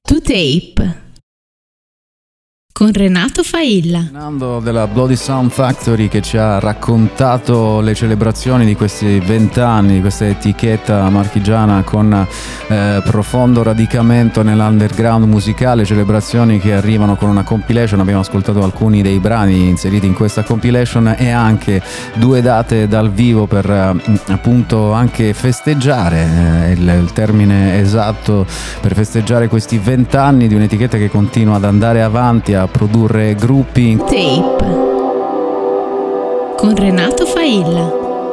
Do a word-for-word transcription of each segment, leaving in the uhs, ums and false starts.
To Tape con Renato Failla. Fernando della Bloody Sound Factory, che ci ha raccontato le celebrazioni di questi vent'anni di questa etichetta marchigiana con eh, profondo radicamento nell'underground musicale, celebrazioni che arrivano con una compilation. Abbiamo ascoltato alcuni dei brani inseriti in questa compilation e anche due date dal vivo per eh, appunto anche festeggiare eh, il, il termine esatto per festeggiare questi vent'anni di un'etichetta che continua ad andare avanti a produrre gruppi. Tape con Renato Failla.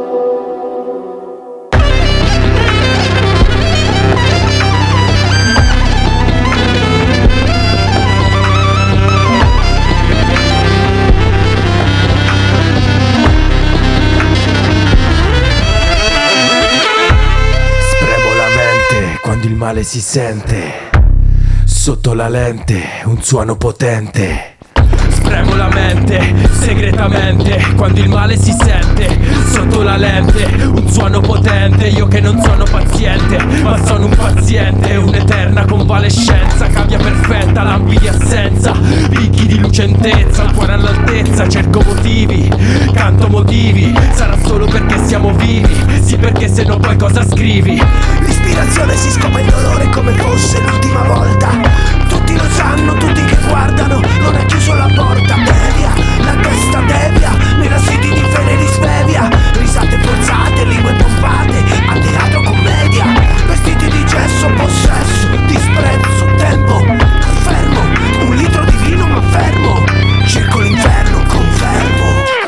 Spremo la mente quando il male si sente. Sotto la lente, un suono potente. Spremo la mente, segretamente, quando il male si sente. Sotto la lente, un suono potente. Io che non sono paziente, ma sono un paziente. Un'eterna convalescenza, cambia perfetta, lampi di assenza, picchi di lucentezza, il cuore all'altezza, cerco motivi, canto motivi. Sarà solo perché siamo vivi, sì, perché se no poi cosa scrivi? L'ispirazione si scopa in dolore come fosse l'ultima volta. Tutti lo sanno, tutti che guardano, non è chiuso la porta. Devia, la testa devia, mirasiti di fede di svevia. Risate forzate, lingue pompate, a teatro commedia. Vestiti di gesso, possesso, disprezzo, tempo, fermo. Un litro di vino ma fermo. Cerco l'inferno, confermo.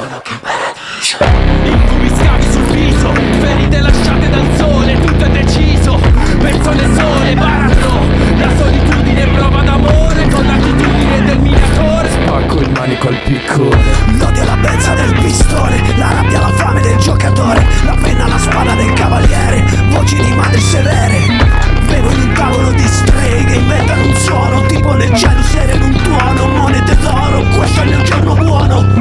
Incubi scavi sul viso, ferite lasciate dal sole, tutto è deciso. Persone sole, baratro, la solitudine prova d'amore con l'attitudine del minatore. Spacco il manico al piccone, l'odio alla benza del pistone, la rabbia la fame del giocatore, la penna la spada del cavaliere, voci di madri severe. Bevo in un tavolo di streghe, inventano un suono, tipo nel cielo sereno un tuono, monete d'oro, questo è il mio giorno buono.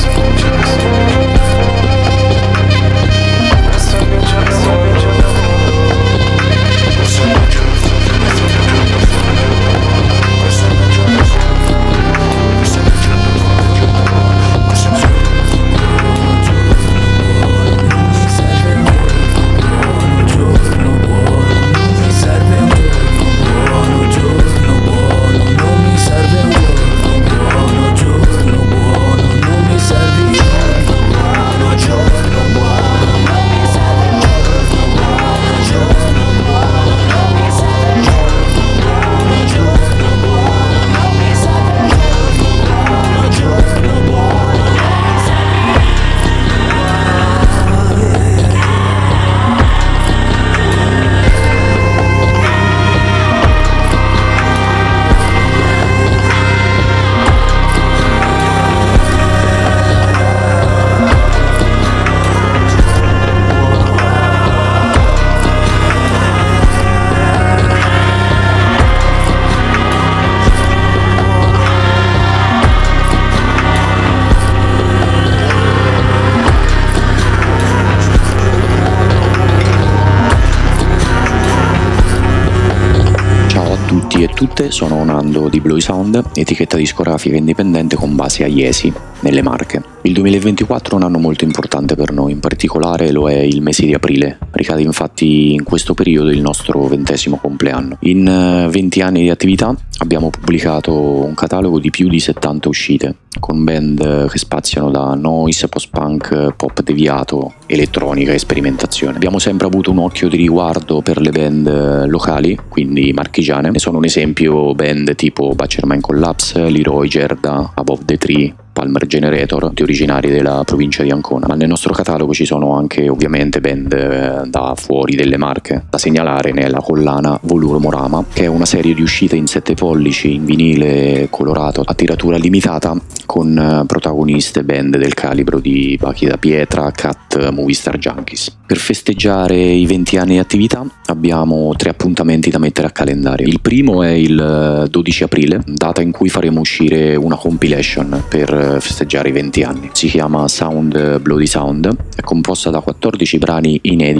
E tutte, sono Nando di Bloody Sound, etichetta discografica indipendente con base a Iesi, nelle Marche. Il duemilaventiquattro è un anno molto importante per noi, in particolare lo è il mese di aprile, ricade infatti in questo periodo il nostro ventesimo compleanno. In venti anni di attività abbiamo pubblicato un catalogo di più di settanta uscite, con band che spaziano da noise, post-punk, pop deviato, elettronica e sperimentazione. Abbiamo sempre avuto un occhio di riguardo per le band locali, quindi marchigiane. Ne sono un esempio band tipo Butcherman Collapse, Leroy Gerda, Above the Tree, Palmer Generator, di originari della provincia di Ancona. Ma nel nostro catalogo ci sono anche ovviamente band eh, da fuori delle Marche. Da segnalare nella collana Voluromorama, che è una serie di uscite in sette pollici in vinile colorato a tiratura limitata, con eh, protagoniste band del calibro di Bachi da Pietra, Cat, Movie Star Junkies. Per festeggiare i venti anni di attività abbiamo tre appuntamenti da mettere a calendario. Il primo è il dodici aprile, data in cui faremo uscire una compilation per festeggiare i venti anni. Si chiama Sound Bloody Sound, è composta da quattordici brani inedite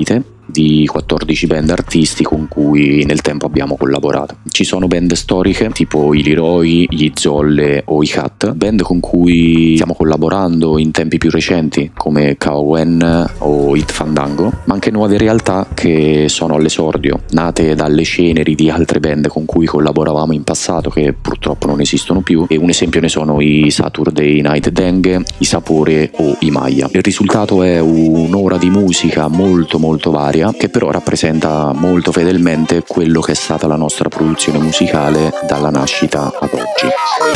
di quattordici band artisti con cui nel tempo abbiamo collaborato. Ci sono band storiche tipo i Leroy, gli Zolle o i Cat, band con cui stiamo collaborando in tempi più recenti come Kaowen o Hit Fandango, ma anche nuove realtà che sono all'esordio, nate dalle ceneri di altre band con cui collaboravamo in passato che purtroppo non esistono più, e un esempio ne sono i Saturday Night Dengue, i Sapore o i Maya. Il risultato è un'ora di musica molto molto varia che però rappresenta molto fedelmente quello che è stata la nostra produzione musicale dalla nascita ad oggi.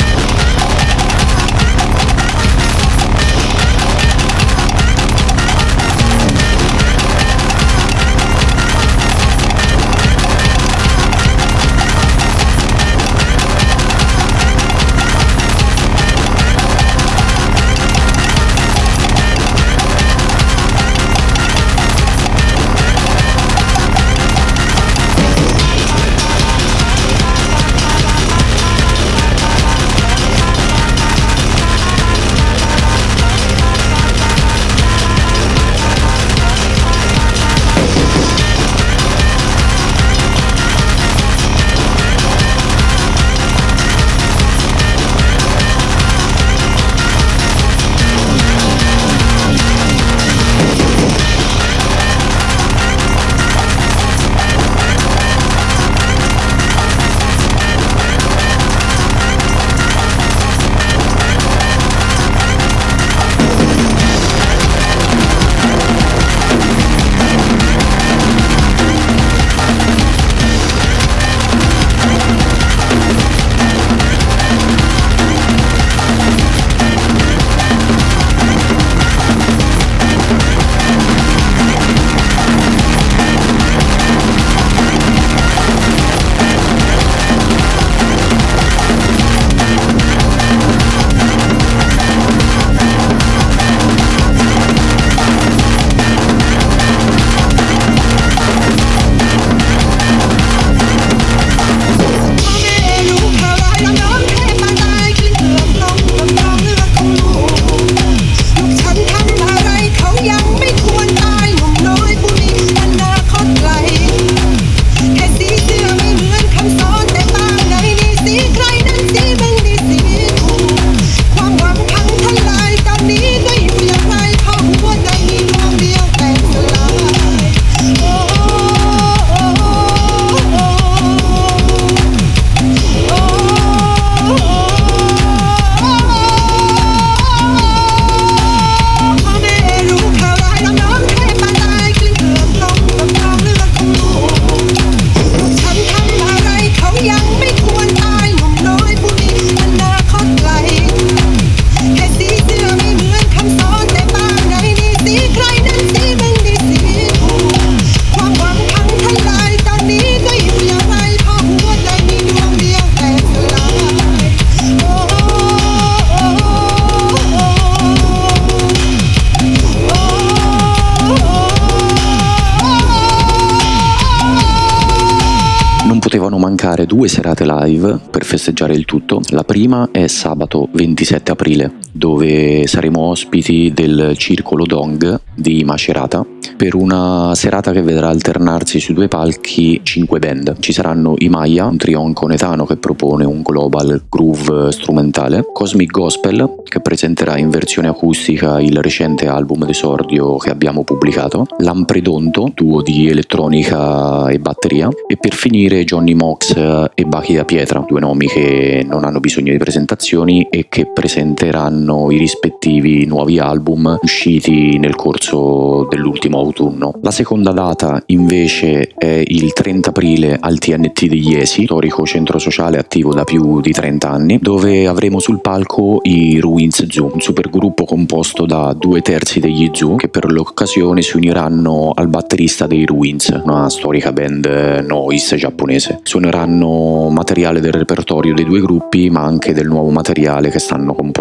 potevano mancare due serate live per festeggiare il tutto. La prima è sabato ventisette aprile, dove saremo ospiti del Circolo Dong di Macerata per una serata che vedrà alternarsi sui due palchi cinque band. Ci saranno i Maya, un trio anconetano che propone un global groove strumentale, Cosmic Gospel, che presenterà in versione acustica il recente album d'esordio che abbiamo pubblicato, Lampredonto, duo di elettronica e batteria, e per finire Johnny Mox e Bachi da Pietra, due nomi che non hanno bisogno di presentazioni e che presenteranno i rispettivi nuovi album usciti nel corso dell'ultimo autunno. La seconda data invece è il trenta aprile al T N T di Iesi, storico centro sociale attivo da più di trenta anni, dove avremo sul palco i Ruins Zoo, un supergruppo composto da due terzi degli Zoo che per l'occasione si uniranno al batterista dei Ruins, una storica band noise giapponese. Suoneranno materiale del repertorio dei due gruppi ma anche del nuovo materiale che stanno componendo.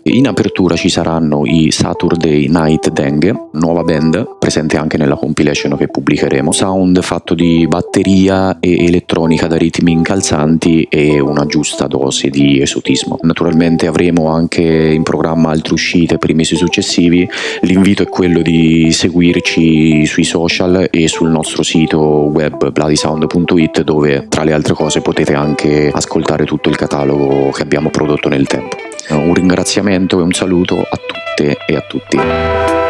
In apertura ci saranno i Saturday Night Dengue, nuova band presente anche nella compilation che pubblicheremo, sound fatto di batteria e elettronica da ritmi incalzanti e una giusta dose di esotismo. Naturalmente avremo anche in programma altre uscite per i mesi successivi. L'invito è quello di seguirci sui social e sul nostro sito web bloody sound punto it, dove tra le altre cose potete anche ascoltare tutto il catalogo che abbiamo prodotto nel tempo. Un ringraziamento e un saluto a tutte e a tutti.